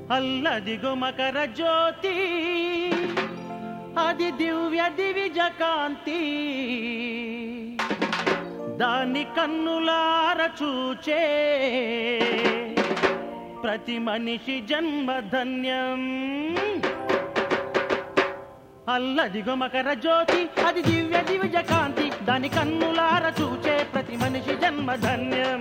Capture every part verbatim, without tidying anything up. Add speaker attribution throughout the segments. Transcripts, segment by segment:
Speaker 1: అల్లదిగో మకర జ్యోతి అది దివ్య దివిజ కాంతి దాని కన్నులార చూచే ప్రతి మనిషి జన్మధన్యం. అల్లదిగో మకర జ్యోతి అది దివ్య దివిజ కాంతి దాని కన్నులార చూచే ప్రతి మనిషి జన్మధన్యం.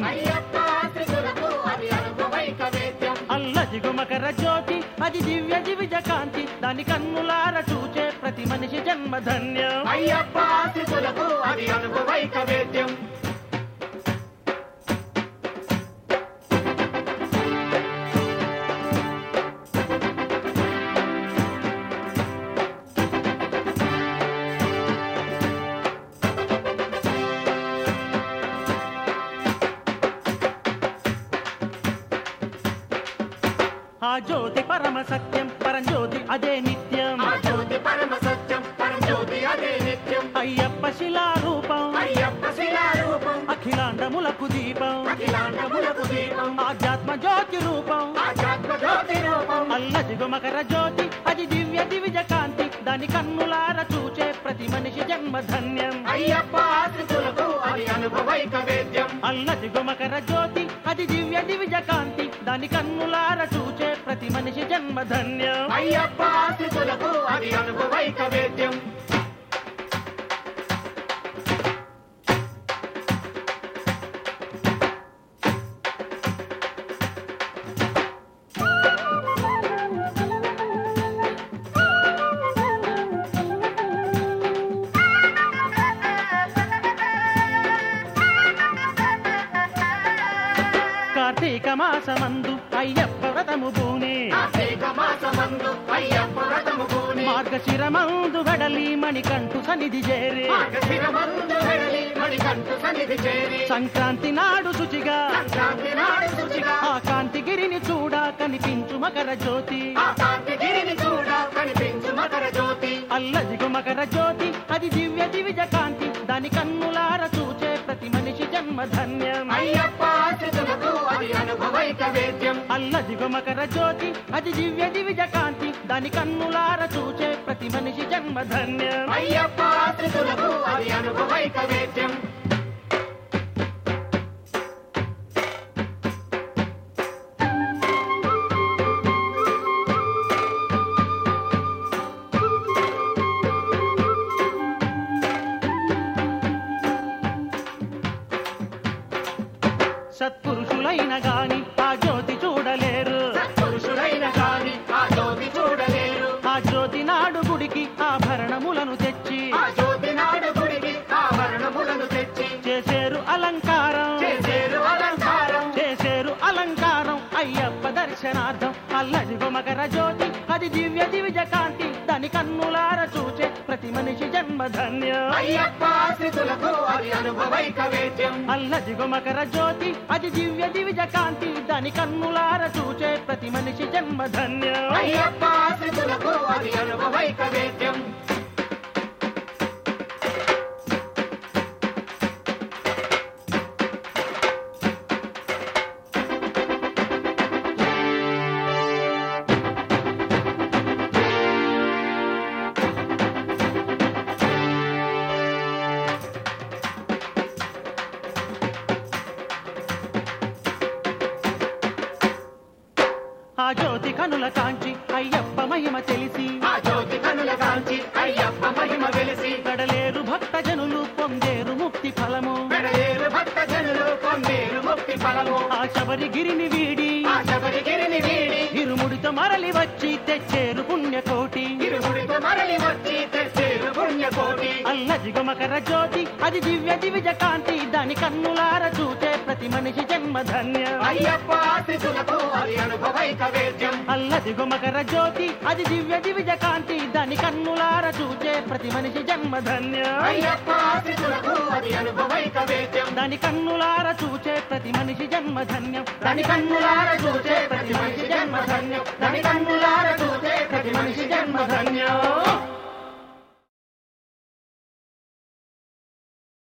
Speaker 1: అల్లదిగో మకర జ్యోతి అది దివ్య దివిజ కాంతి దాని కన్నులార చూచే ప్రతి మనిషి జన్మధన్యం. ఆ జ్యోతి పరమ సత్యం పరంజ్యోతి అదే నిత్యం.
Speaker 2: ఆ జ్యోతి పరమ సత్యం పరంజ్యోతి అదే నిత్యం.
Speaker 1: అయ్యప్ప శిలారూపం
Speaker 2: అయ్యప్ప శిలారూపం
Speaker 1: అఖిలాండములకు దీపం
Speaker 2: అఖిలాండములకు దీపం.
Speaker 1: ఆధ్యాత్మ జ్యోతి రూపం
Speaker 2: ఆధ్యాత్మ జ్యోతి రూపం.
Speaker 1: అల్లదిగో మకర జ్యోతి అది దివ్య దివిజ కాంతి దాని కన్నులార చూచే ప్రతి మనిషి జన్మధన్యం.
Speaker 2: అయ్యప్ప ఆశ్రితులకు అది అనుభవైక వేద్యం.
Speaker 1: అల్లదిగో మకర జ్యోతి అది దివ్య దివిజ కాంతి దాని కన్నులార చూచే ప్రతి మనిషి జన్మధన్యం.
Speaker 2: అయ్యప్ప ఆశ్రితులకు అది అనుభవైక వేద్యం.
Speaker 1: కార్తీక మాసమందు అయ్యప్ప వ్రతము బూనే
Speaker 2: కార్తీక మాసమందు అయ్యప్ప వ్రతము బూనే
Speaker 1: మార్గశిరమందు వెడలి మణికంఠు సన్నిధి చేరే
Speaker 2: మార్గశిరమందు వెడలి మణికంఠు సన్నిధి చేరి
Speaker 1: సంక్రాంతి నాడు శుచిగా
Speaker 2: సంక్రాంతి నాడు శుచిగా
Speaker 1: ఆ కాంతిగిరిని చూడ కనిపించు మకర జ్యోతి
Speaker 2: ఆ కాంతిగిరిని చూడ కనిపించు మకర జ్యోతి.
Speaker 1: అల్లదిగో మకర జ్యోతి అది దివ్య దివిజ కాంతి దాని కన్నులార చూచే ప్రతి మనిషి జన్మధన్యం.
Speaker 2: అయ్యప్ప ఆశ్రితులకు అది అనుభవైక వేద్యం.
Speaker 1: అల్లదిగో మకర జ్యోతి అది దివ్య దివిజ కాంతి దాని కన్నులార చూచే ప్రతి మనిషి జన్మధన్యం.
Speaker 2: అయ్యప్ప ఆశ్రితులకు అది అనుభవైక వేద్యం.
Speaker 1: సత్పురుషులైన గాని ఆ జ్యోతి చూడలేరు
Speaker 2: పురుషులైన కాని ఆ జ్యోతి చూడలేరు.
Speaker 1: ఆ జ్యోతి నాడు గుడికి ఆభరణములను తెచ్చి
Speaker 2: ఆ జ్యోతి నాడు గుడికి ఆభరణములను తెచ్చి
Speaker 1: చేసేరు అలంకారం
Speaker 2: చేసేరు అలంకారం.
Speaker 1: చేసేరు అలంకారం అయ్యప్ప దర్శనార్థం. అల్లదిగో మకర జ్యోతి అది దివ్య దివిజ కాంతి దాని కన్నులార చూచే ప్రతి మనిషి జన్మధన్యం.
Speaker 2: అయ్యప్ప ఆశ్రితులకు అది అనుభవైక వేద్యం.
Speaker 1: అల్లదిగో మకర జ్యోతి అది దివ్య దివిజ కాంతి దాని కన్నులార చూచే ప్రతి మనిషి జన్మధన్యం.
Speaker 2: అయ్యప్ప ఆశ్రితులకు అది అనుభవైక వేద్యం.
Speaker 1: ఆ జ్యోతి కనుల కాంచి అయ్యప్ప మహిమ తెలిసి
Speaker 2: ఆ జ్యోతి కనుల కాంచి అయ్యప్ప మహిమ వెలిసి
Speaker 1: కడలేరు భక్త జనులు పొందేరు ముక్తి ఫలము.
Speaker 2: పెడలేరు భక్త జనులు పొందేరు ముక్తి ఫలము.
Speaker 1: ఆ శబరిగిరిని వీడి
Speaker 2: ఆ శబరిగిరిని వీడి
Speaker 1: ఇరుముడితో మరలి వచ్చి తెచ్చేరు పుణ్యకోటి.
Speaker 2: ఇరుముడితో మరలి వచ్చి తెచ్చేరు పుణ్యకోటి.
Speaker 1: అల్లదిగో మకర జ్యోతి అది దివ్య దివిజ కాంతి దాని కన్నులార చూచే ప్రతి మనిషి జన్మధన్యం.
Speaker 2: అయ్యప్ప ఆశ్రితులకు అది అనుభవైక వేద్యం.
Speaker 1: అల్లదిగో మకర జ్యోతి అది దివ్య దివిజ కాంతి దాని కన్నులార చూచే ప్రతి మనిషి జన్మధన్యం.
Speaker 2: అయ్యప్ప ఆశ్రితులకు అది అనుభవైక వేద్యం.
Speaker 1: దాని కన్నులార చూచే ప్రతి మనిషి జన్మధన్యం.
Speaker 2: దాని కన్నులార చూచే ప్రతి మనిషి జన్మధన్యం. దాని కన్నులార చూచే ప్రతి మనిషి జన్మధన్యం.